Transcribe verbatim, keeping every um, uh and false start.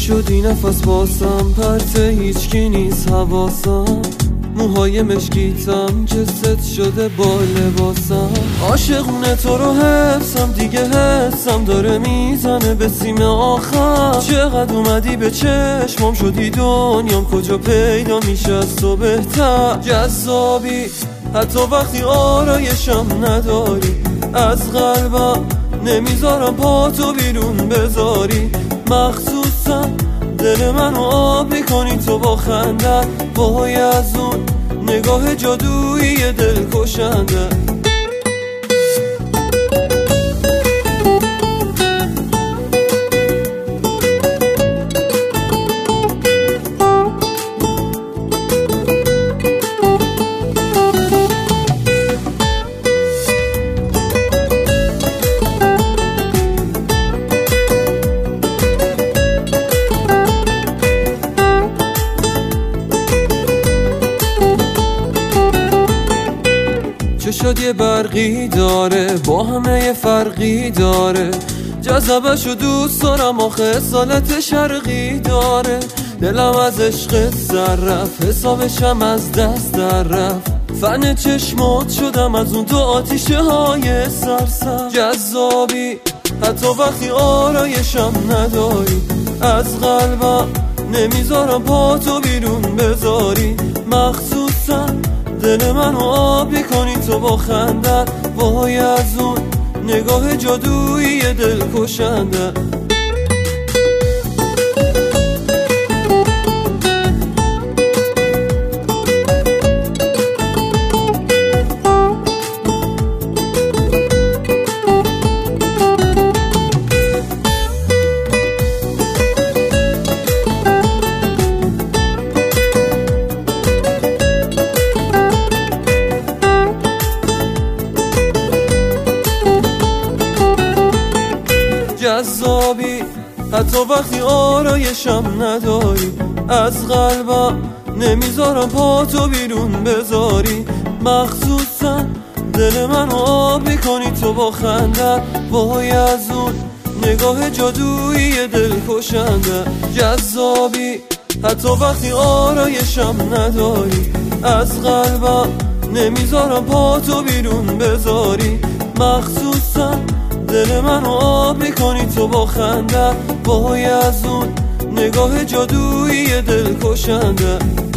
شدی نفس باسم، پرت هیچکی نیست حواسم، موهای مشکیتم جست شده با لباسم. عاشقونه تو رو حفظم دیگه، حسم داره میزنه به سیم آخر. چقدر اومدی به چشمم شدی دنیام، کجا پیدا میشه از تو بهتر. جذابی حتی وقتی آرایشم نداری، از قلبم نمیذارم پاتو بیرون بذاری. مخصوصا دل منو آب میکنی تو با خنده، وای از اون نگاه جادویی دل کشنده. شد یه برقی داره، با همه یه فرقی داره. جذبشو دوست دارم آخه سالت شرقی داره. دلم از عشق سر رفت، حسابشم از دست در رفت. فن چشمات شدم از اون دو آتیشه های سرسر. جذابی حتی وقتی آرایشم نداری، از قلبم نمیذارم پاتو بیرون بذاری. مخصوصا دل منو آب میکنی تو با خنده، وای از اون نگاه جادویی دل کشنده. جذابی حتی وقتی آرایشم نداری، از قلبم نمیذارم پاتو بیرون بذاری. مخصوصا دل منو آب میکنی تو با خنده، وای از اون نگاه جادویی دل کشنده. جذابی حتی وقتی آرایشم نداری، از قلبم نمیذارم پاتو بیرون بذاری. مخصوصا دل منو آب میکنی تو با خنده، وای از اون نگاه جادویی دل کشنده.